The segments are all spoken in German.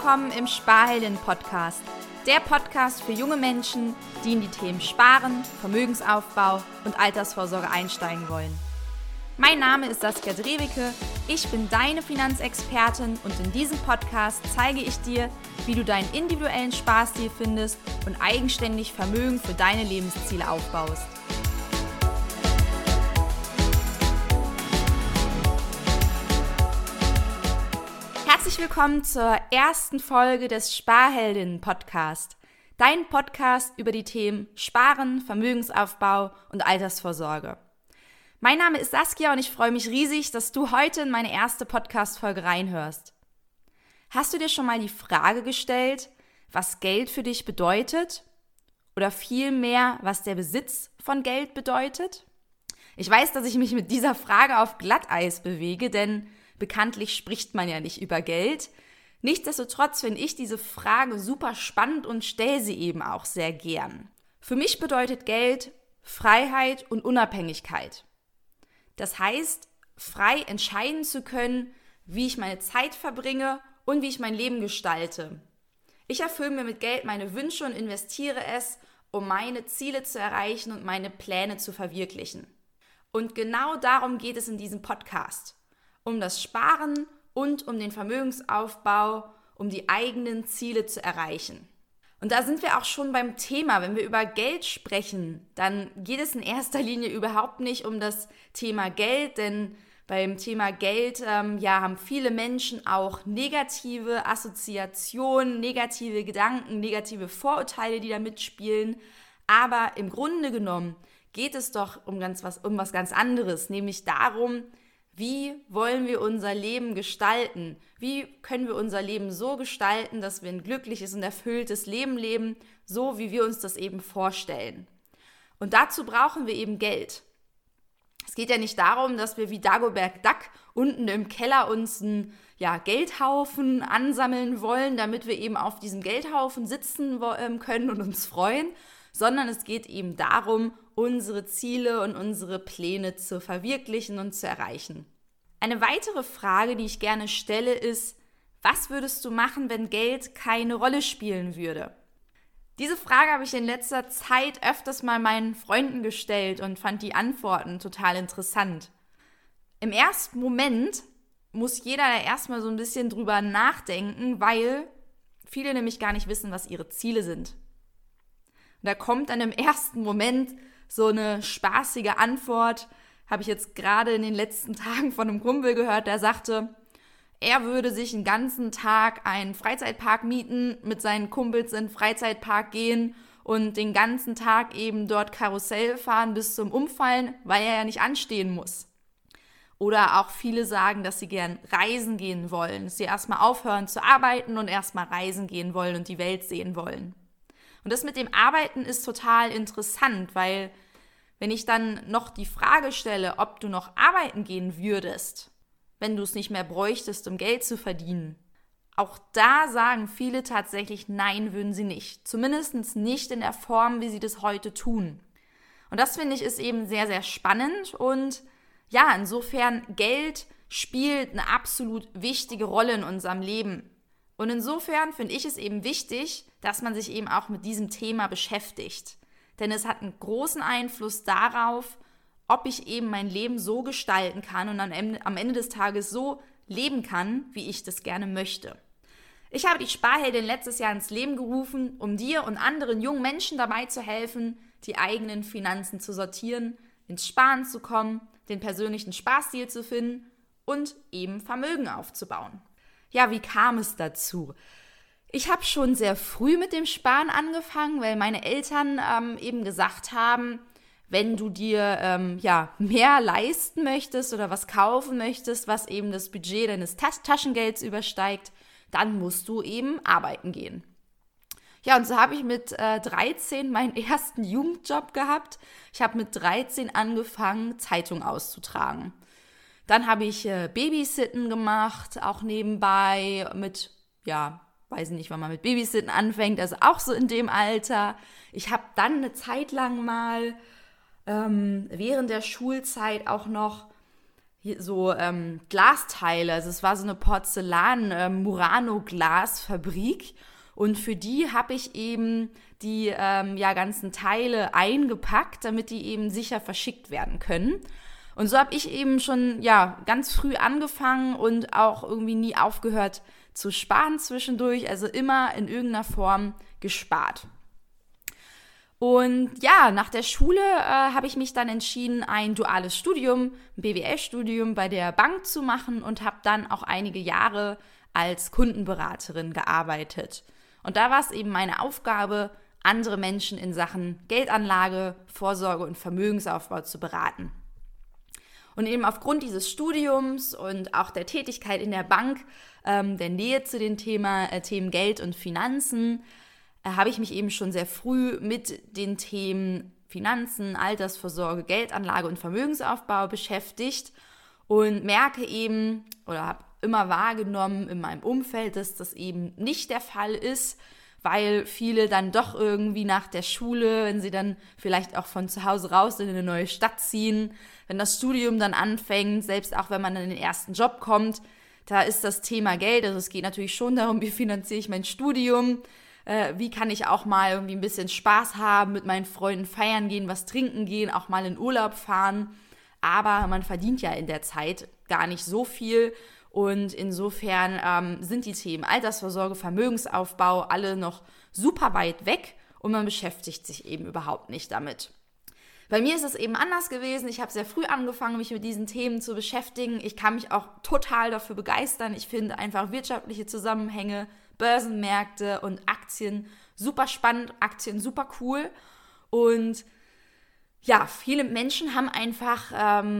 willkommen im Sparheldinnen-Podcast. Der Podcast für junge Menschen, die in die Themen Sparen, Vermögensaufbau und Altersvorsorge einsteigen wollen. Mein Name ist Saskia Drewicke, ich bin deine Finanzexpertin und in diesem Podcast zeige ich dir, wie du deinen individuellen Sparstil findest und eigenständig Vermögen für deine Lebensziele aufbaust. Herzlich willkommen zur ersten Folge des Sparheldinnen-Podcast. Dein Podcast über die Themen Sparen, Vermögensaufbau und Altersvorsorge. Mein Name ist Saskia und ich freue mich riesig, dass du heute in meine erste Podcast-Folge reinhörst. Hast du dir schon mal die Frage gestellt, was Geld für dich bedeutet? Oder vielmehr, was der Besitz von Geld bedeutet? Ich weiß, dass ich mich mit dieser Frage auf Glatteis bewege, denn bekanntlich spricht man ja nicht über Geld. Nichtsdestotrotz finde ich diese Frage super spannend und stelle sie eben auch sehr gern. Für mich bedeutet Geld Freiheit und Unabhängigkeit. Das heißt, frei entscheiden zu können, wie ich meine Zeit verbringe und wie ich mein Leben gestalte. Ich erfülle mir mit Geld meine Wünsche und investiere es, um meine Ziele zu erreichen und meine Pläne zu verwirklichen. Und genau darum geht es in diesem Podcast. Um das Sparen und um den Vermögensaufbau, um die eigenen Ziele zu erreichen. Und da sind wir auch schon beim Thema. Wenn wir über Geld sprechen, dann geht es in erster Linie überhaupt nicht um das Thema Geld, denn beim Thema Geld haben viele Menschen auch negative Assoziationen, negative Gedanken, negative Vorurteile, die da mitspielen. Aber im Grunde genommen geht es doch um was ganz anderes, nämlich darum, wie wollen wir unser Leben gestalten? Wie können wir unser Leben so gestalten, dass wir ein glückliches und erfülltes Leben leben, so wie wir uns das eben vorstellen? Und dazu brauchen wir eben Geld. Es geht ja nicht darum, dass wir wie Dagobert Duck unten im Keller uns einen Geldhaufen ansammeln wollen, damit wir eben auf diesem Geldhaufen sitzen können und uns freuen, sondern es geht eben darum, unsere Ziele und unsere Pläne zu verwirklichen und zu erreichen. Eine weitere Frage, die ich gerne stelle, ist, was würdest du machen, wenn Geld keine Rolle spielen würde? Diese Frage habe ich in letzter Zeit öfters mal meinen Freunden gestellt und fand die Antworten total interessant. Im ersten Moment muss jeder da erstmal so ein bisschen drüber nachdenken, weil viele nämlich gar nicht wissen, was ihre Ziele sind. Und da kommt dann im ersten Moment so eine spaßige Antwort, habe ich jetzt gerade in den letzten Tagen von einem Kumpel gehört, der sagte, er würde sich einen ganzen Tag einen Freizeitpark mieten, mit seinen Kumpels in den Freizeitpark gehen und den ganzen Tag eben dort Karussell fahren bis zum Umfallen, weil er ja nicht anstehen muss. Oder auch viele sagen, dass sie gern reisen gehen wollen, dass sie erstmal aufhören zu arbeiten und erstmal reisen gehen wollen und die Welt sehen wollen. Und das mit dem Arbeiten ist total interessant, weil wenn ich dann noch die Frage stelle, ob du noch arbeiten gehen würdest, wenn du es nicht mehr bräuchtest, um Geld zu verdienen, auch da sagen viele tatsächlich, nein, würden sie nicht. Zumindest nicht in der Form, wie sie das heute tun. Und das finde ich ist eben sehr, sehr spannend und ja, insofern Geld spielt eine absolut wichtige Rolle in unserem Leben. Und insofern finde ich es eben wichtig, dass man sich eben auch mit diesem Thema beschäftigt. Denn es hat einen großen Einfluss darauf, ob ich eben mein Leben so gestalten kann und am Ende des Tages so leben kann, wie ich das gerne möchte. Ich habe die Sparheldin letztes Jahr ins Leben gerufen, um dir und anderen jungen Menschen dabei zu helfen, die eigenen Finanzen zu sortieren, ins Sparen zu kommen, den persönlichen Sparstil zu finden und eben Vermögen aufzubauen. Ja, wie kam es dazu? Ich habe schon sehr früh mit dem Sparen angefangen, weil meine Eltern eben gesagt haben, wenn du dir mehr leisten möchtest oder was kaufen möchtest, was eben das Budget deines Taschengelds übersteigt, dann musst du eben arbeiten gehen. Ja, und so habe ich mit 13 meinen ersten Jugendjob gehabt. Ich habe mit 13 angefangen, Zeitung auszutragen. Dann habe ich Babysitten gemacht, auch nebenbei mit, weiß nicht, wann man mit Babysitten anfängt, also auch so in dem Alter. Ich habe dann eine Zeit lang mal während der Schulzeit auch noch Glasteile. Also es war so eine Porzellan-Murano-Glasfabrik. Und für die habe ich eben die ganzen Teile eingepackt, damit die eben sicher verschickt werden können. Und so habe ich eben schon ganz früh angefangen und auch irgendwie nie aufgehört zu sparen zwischendurch. Also immer in irgendeiner Form gespart. Und nach der Schule habe ich mich dann entschieden, ein duales Studium, ein BWL-Studium bei der Bank zu machen und habe dann auch einige Jahre als Kundenberaterin gearbeitet. Und da war es eben meine Aufgabe, andere Menschen in Sachen Geldanlage, Vorsorge und Vermögensaufbau zu beraten. Und eben aufgrund dieses Studiums und auch der Tätigkeit in der Bank, der Nähe zu den Themen Geld und Finanzen, habe ich mich eben schon sehr früh mit den Themen Finanzen, Altersvorsorge, Geldanlage und Vermögensaufbau beschäftigt und merke eben oder habe immer wahrgenommen in meinem Umfeld, dass das eben nicht der Fall ist, weil viele dann doch irgendwie nach der Schule, wenn sie dann vielleicht auch von zu Hause raus in eine neue Stadt ziehen, wenn das Studium dann anfängt, selbst auch wenn man in den ersten Job kommt, da ist das Thema Geld, also es geht natürlich schon darum, wie finanziere ich mein Studium, wie kann ich auch mal irgendwie ein bisschen Spaß haben, mit meinen Freunden feiern gehen, was trinken gehen, auch mal in Urlaub fahren. Aber man verdient ja in der Zeit gar nicht so viel. Und insofern sind die Themen Altersvorsorge, Vermögensaufbau alle noch super weit weg und man beschäftigt sich eben überhaupt nicht damit. Bei mir ist es eben anders gewesen. Ich habe sehr früh angefangen, mich mit diesen Themen zu beschäftigen. Ich kann mich auch total dafür begeistern. Ich finde einfach wirtschaftliche Zusammenhänge, Börsenmärkte und Aktien super spannend, Aktien super cool. Und viele Menschen haben einfach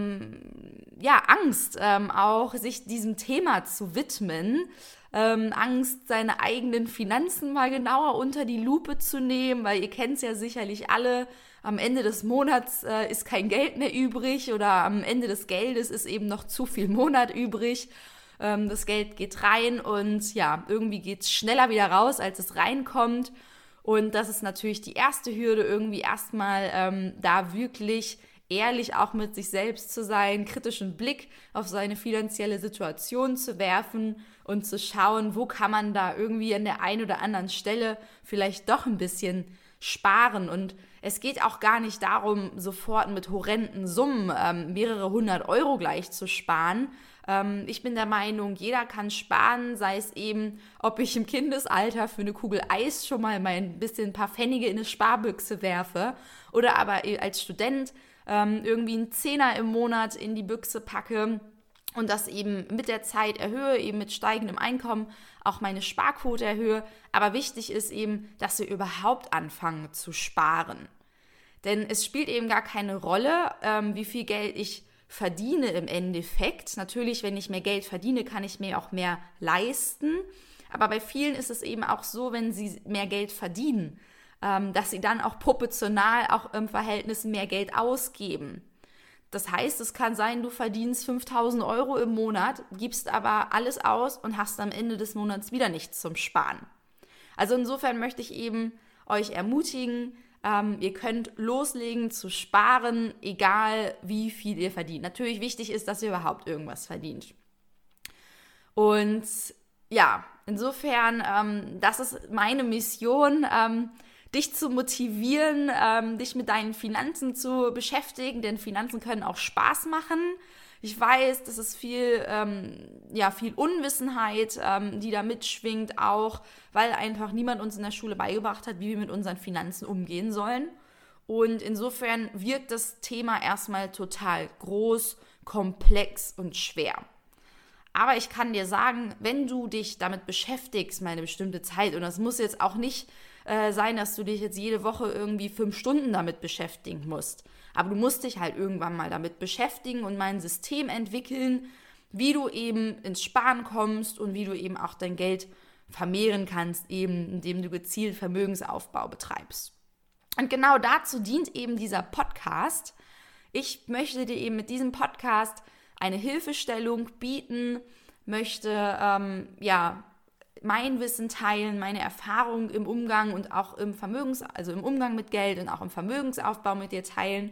Angst, auch sich diesem Thema zu widmen. Angst, seine eigenen Finanzen mal genauer unter die Lupe zu nehmen, weil ihr kennt es ja sicherlich alle, am Ende des Monats ist kein Geld mehr übrig oder am Ende des Geldes ist eben noch zu viel Monat übrig. Das Geld geht rein und irgendwie geht es schneller wieder raus, als es reinkommt. Und das ist natürlich die erste Hürde, irgendwie erstmal da wirklich ehrlich auch mit sich selbst zu sein, kritischen Blick auf seine finanzielle Situation zu werfen und zu schauen, wo kann man da irgendwie an der einen oder anderen Stelle vielleicht doch ein bisschen sparen. Und es geht auch gar nicht darum, sofort mit horrenden Summen mehrere 100 Euro gleich zu sparen. Ich bin der Meinung, jeder kann sparen, sei es eben, ob ich im Kindesalter für eine Kugel Eis schon mal ein paar Pfennige in eine Sparbüchse werfe oder aber als Student irgendwie einen Zehner im Monat in die Büchse packe und das eben mit der Zeit erhöhe, eben mit steigendem Einkommen auch meine Sparquote erhöhe. Aber wichtig ist eben, dass wir überhaupt anfangen zu sparen. Denn es spielt eben gar keine Rolle, wie viel Geld ich verdiene im Endeffekt. Natürlich, wenn ich mehr Geld verdiene, kann ich mir auch mehr leisten. Aber bei vielen ist es eben auch so, wenn sie mehr Geld verdienen, dass sie dann auch proportional auch im Verhältnis mehr Geld ausgeben. Das heißt, es kann sein, du verdienst 5.000 Euro im Monat, gibst aber alles aus und hast am Ende des Monats wieder nichts zum Sparen. Also insofern möchte ich eben euch ermutigen, ihr könnt loslegen zu sparen, egal wie viel ihr verdient. Natürlich wichtig ist, dass ihr überhaupt irgendwas verdient. Und insofern, das ist meine Mission, dich zu motivieren, dich mit deinen Finanzen zu beschäftigen, denn Finanzen können auch Spaß machen. Ich weiß, das ist viel Unwissenheit, die da mitschwingt, auch weil einfach niemand uns in der Schule beigebracht hat, wie wir mit unseren Finanzen umgehen sollen. Und insofern wirkt das Thema erstmal total groß, komplex und schwer. Aber ich kann dir sagen, wenn du dich damit beschäftigst, mal eine bestimmte Zeit, und das muss jetzt auch nicht sein, dass du dich jetzt jede Woche irgendwie 5 Stunden damit beschäftigen musst. Aber du musst dich halt irgendwann mal damit beschäftigen und mal ein System entwickeln, wie du eben ins Sparen kommst und wie du eben auch dein Geld vermehren kannst, eben indem du gezielt Vermögensaufbau betreibst. Und genau dazu dient eben dieser Podcast. Ich möchte dir eben mit diesem Podcast eine Hilfestellung bieten, möchte mein Wissen teilen, meine Erfahrung im Umgang und auch im Umgang mit Geld und auch im Vermögensaufbau mit dir teilen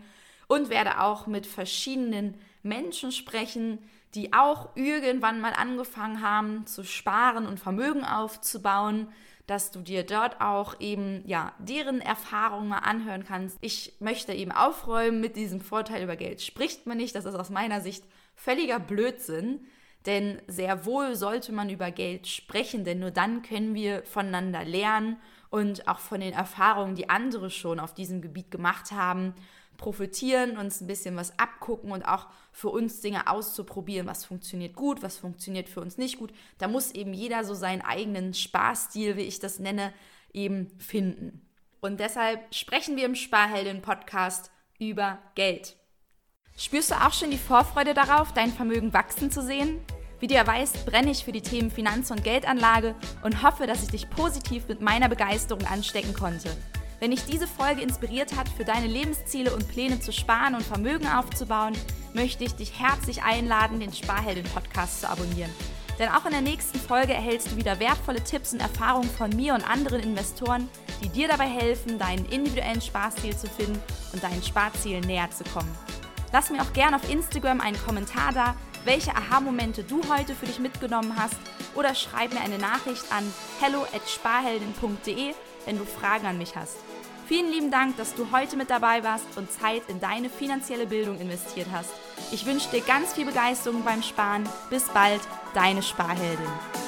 und werde auch mit verschiedenen Menschen sprechen, die auch irgendwann mal angefangen haben zu sparen und Vermögen aufzubauen, dass du dir dort auch eben deren Erfahrungen mal anhören kannst. Ich möchte eben aufräumen mit diesem Vorteil, über Geld spricht man nicht. Das ist aus meiner Sicht völliger Blödsinn, denn sehr wohl sollte man über Geld sprechen, denn nur dann können wir voneinander lernen und auch von den Erfahrungen, die andere schon auf diesem Gebiet gemacht haben, profitieren, uns ein bisschen was abgucken und auch für uns Dinge auszuprobieren, was funktioniert gut, was funktioniert für uns nicht gut. Da muss eben jeder so seinen eigenen Sparstil, wie ich das nenne, eben finden. Und deshalb sprechen wir im Sparhelden-Podcast über Geld. Spürst du auch schon die Vorfreude darauf, dein Vermögen wachsen zu sehen? Wie du ja weißt, brenne ich für die Themen Finanz- und Geldanlage und hoffe, dass ich dich positiv mit meiner Begeisterung anstecken konnte. Wenn dich diese Folge inspiriert hat, für deine Lebensziele und Pläne zu sparen und Vermögen aufzubauen, möchte ich dich herzlich einladen, den Sparhelden-Podcast zu abonnieren. Denn auch in der nächsten Folge erhältst du wieder wertvolle Tipps und Erfahrungen von mir und anderen Investoren, die dir dabei helfen, deinen individuellen Sparstil zu finden und deinen Sparzielen näher zu kommen. Lass mir auch gerne auf Instagram einen Kommentar da, welche Aha-Momente du heute für dich mitgenommen hast, oder schreib mir eine Nachricht an hello@sparheldin.de, wenn du Fragen an mich hast. Vielen lieben Dank, dass du heute mit dabei warst und Zeit in deine finanzielle Bildung investiert hast. Ich wünsche dir ganz viel Begeisterung beim Sparen. Bis bald, deine Sparheldin.